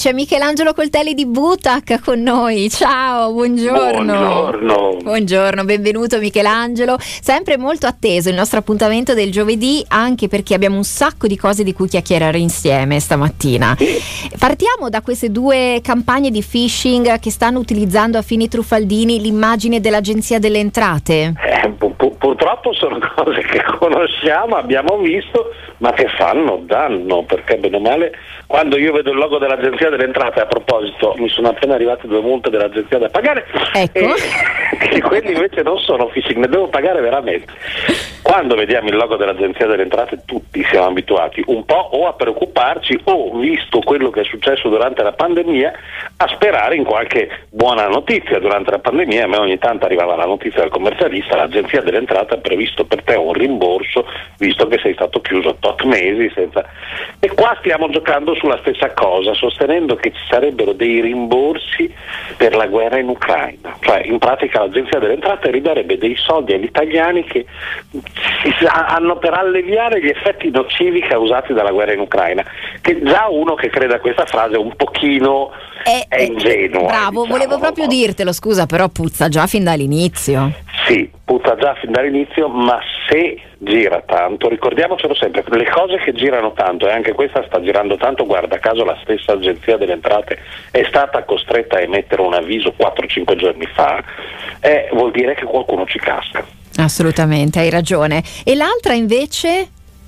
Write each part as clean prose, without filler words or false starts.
C'è Michelangelo Coltelli di Butac con noi. Ciao, buongiorno. Buongiorno, benvenuto Michelangelo. Sempre molto atteso il nostro appuntamento del giovedì, anche perché abbiamo un sacco di cose di cui chiacchierare insieme stamattina. Partiamo da queste due campagne di phishing che stanno utilizzando a fini truffaldini l'immagine dell'Agenzia delle Entrate. Purtroppo sono cose che conosciamo, abbiamo visto, ma che fanno danno, perché bene o male quando io vedo il logo dell'Agenzia delle Entrate, a proposito, mi sono appena arrivate 2 multe dell'Agenzia da pagare, ecco. E quelli invece non sono phishing, ne devo pagare veramente. Quando vediamo il logo dell'Agenzia delle Entrate tutti siamo abituati un po' o a preoccuparci o, visto quello che è successo durante la pandemia, a sperare in qualche buona notizia. Durante la pandemia a me ogni tanto arrivava la notizia del commercialista: l'Agenzia delle Entrate ha previsto per te un rimborso visto che sei stato chiuso tot mesi senza... E qua stiamo giocando sulla stessa cosa, sostenendo che ci sarebbero dei rimborsi per la guerra in Ucraina. Cioè, in pratica l'Agenzia delle Entrate ridarebbe dei soldi agli italiani che hanno per alleviare gli effetti nocivi causati dalla guerra in Ucraina. Che già uno che crede a questa frase un pochino è ingenuo. Bravo, diciamo, volevo proprio dirtelo, scusa, però puzza già fin dall'inizio. Sì, puzza già fin dall'inizio, ma se gira tanto, ricordiamocelo sempre, le cose che girano tanto, e anche questa sta girando tanto, guarda caso la stessa Agenzia delle Entrate è stata costretta a emettere un avviso 4-5 giorni fa, vuol dire che qualcuno ci casca. Assolutamente, hai ragione. E l'altra invece?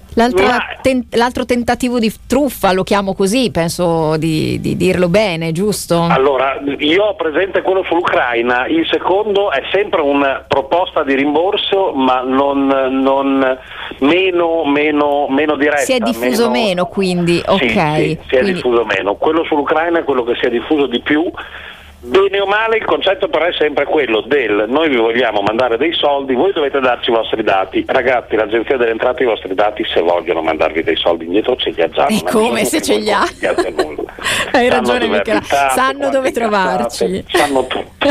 L'altro tentativo di truffa, lo chiamo così, penso di dirlo bene, giusto? Allora, io ho presente quello sull'Ucraina, il secondo è sempre una proposta di rimborso, ma non meno diretta. Si è diffuso meno, quindi, ok. Sì, si è diffuso meno. Quello sull'Ucraina è quello che si è diffuso di più. Bene o male il concetto però è sempre quello del: noi vi vogliamo mandare dei soldi, voi dovete darci i vostri dati. Ragazzi, l'Agenzia delle Entrate i vostri dati, se vogliono mandarvi dei soldi indietro, ce li ha già. E come se ce li ha? Hai ragione Michela, sanno dove trovarci, sanno tutto.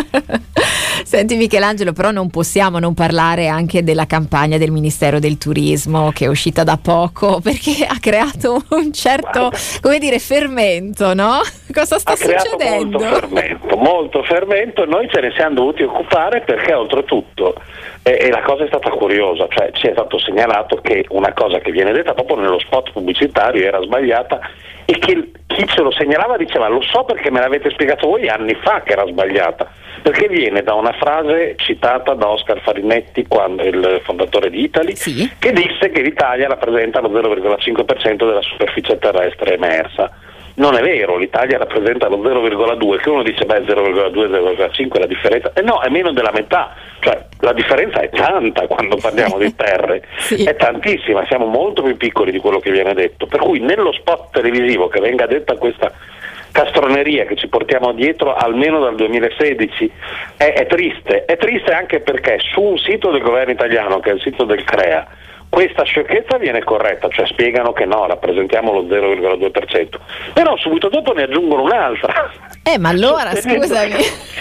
Senti Michelangelo, però non possiamo non parlare anche della campagna del Ministero del Turismo che è uscita da poco, perché ha creato un certo, come dire, fermento, no? Cosa sta succedendo? Molto fermento, noi ce ne siamo dovuti occupare perché oltretutto, e la cosa è stata curiosa, cioè ci è stato segnalato che una cosa che viene detta proprio nello spot pubblicitario era sbagliata, e che chi ce lo segnalava diceva: lo so perché me l'avete spiegato voi anni fa che era sbagliata, perché viene da una frase citata da Oscar Farinetti, quando il fondatore di Italy, sì, che disse che l'Italia rappresenta lo 0,5% della superficie terrestre emersa. Non è vero, l'Italia rappresenta lo 0,2, che uno dice 0,2, 0,5 la differenza, no, è meno della metà, cioè la differenza è tanta quando parliamo di terre, sì, è tantissima, siamo molto più piccoli di quello che viene detto, per cui nello spot televisivo che venga detta questa castroneria che ci portiamo dietro almeno dal 2016 è triste anche perché su un sito del governo italiano, che è il sito del CREA, questa sciocchezza viene corretta, cioè spiegano che no, rappresentiamo lo 0,2%, però subito dopo ne aggiungono un'altra. Ma allora scusami.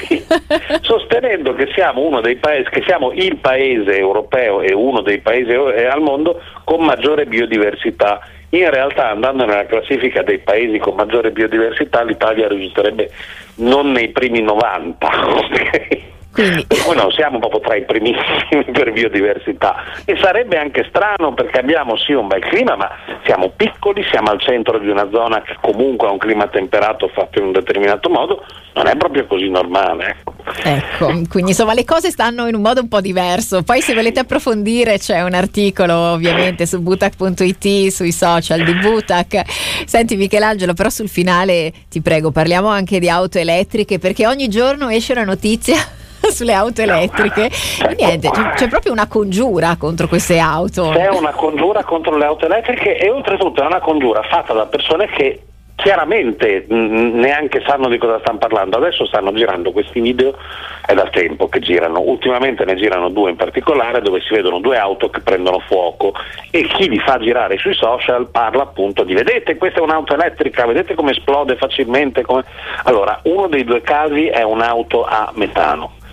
Sostenendo che siamo uno dei paesi, che siamo il paese europeo e uno dei paesi al mondo con maggiore biodiversità. In realtà, andando nella classifica dei paesi con maggiore biodiversità, l'Italia risulterebbe non nei primi 90, ok? Quindi noi non siamo proprio tra i primissimi per biodiversità, e sarebbe anche strano perché abbiamo sì un bel clima, ma siamo piccoli, siamo al centro di una zona che comunque ha un clima temperato fatto in un determinato modo, non è proprio così normale. Ecco, quindi insomma le cose stanno in un modo un po' diverso. Poi se volete approfondire c'è un articolo ovviamente su butac.it, sui social di Butac. Senti Michelangelo, però sul finale ti prego parliamo anche di auto elettriche, perché ogni giorno esce una notizia sulle auto elettriche. Niente, c'è proprio una congiura contro queste auto. C'è una congiura contro le auto elettriche, e oltretutto è una congiura fatta da persone che chiaramente neanche sanno di cosa stanno parlando. Adesso stanno girando questi video, è da tempo che girano, ultimamente ne girano 2 in particolare, dove si vedono 2 auto che prendono fuoco, e chi li fa girare sui social parla appunto di: vedete, questa è un'auto elettrica, vedete come esplode facilmente, Allora, uno dei 2 casi è un'auto a metano.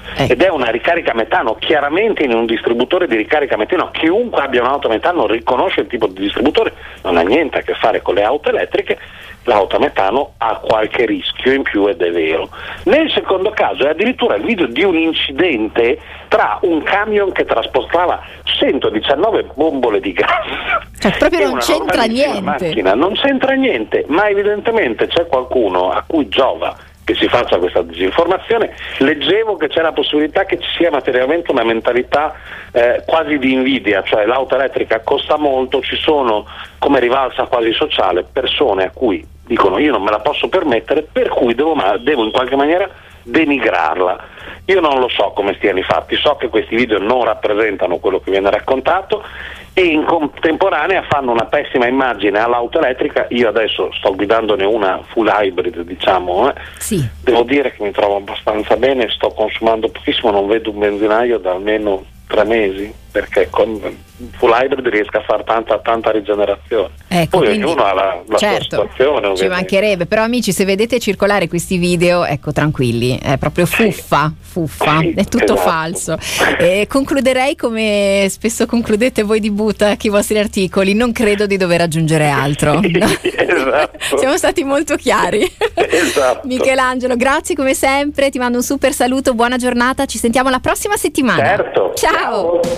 ed è una ricarica metano. Chiaramente in un distributore di ricarica metano, chiunque abbia un'auto metano riconosce il tipo di distributore, non ha niente a che fare con le auto elettriche. L'auto a metano ha qualche rischio in più ed è vero. Nel secondo caso è addirittura il video di un incidente tra un camion che trasportava 119 bombole di gas. Cioè proprio non c'entra niente. Macchina. Non c'entra niente, ma evidentemente c'è qualcuno a cui giova che si faccia questa disinformazione. Leggevo che c'è la possibilità che ci sia materialmente una mentalità quasi di invidia, cioè l'auto elettrica costa molto, ci sono come rivalsa quasi sociale persone a cui dicono io non me la posso permettere, per cui devo in qualche maniera denigrarla. Io non lo so come stiano i fatti, so che questi video non rappresentano quello che viene raccontato e in contemporanea fanno una pessima immagine all'auto elettrica. Io adesso sto guidandone una full hybrid, diciamo, Sì. Devo dire che mi trovo abbastanza bene, sto consumando pochissimo, non vedo un benzinaio da almeno 3 mesi, perché con full hybrid riesco a fare tanta rigenerazione. Ecco, poi quindi, ognuno ha la certo, sua situazione, ovviamente. ci mancherebbe, però amici, se vedete circolare questi video, ecco, tranquilli, è proprio fuffa, Sì, è tutto esatto. falso. Concluderei come spesso concludete voi di Butac i vostri articoli, non credo di dover aggiungere altro. No? Esatto. Siamo stati molto chiari. Esatto. Michelangelo, grazie come sempre, ti mando un super saluto, buona giornata, ci sentiamo la prossima settimana. Certo. Ciao.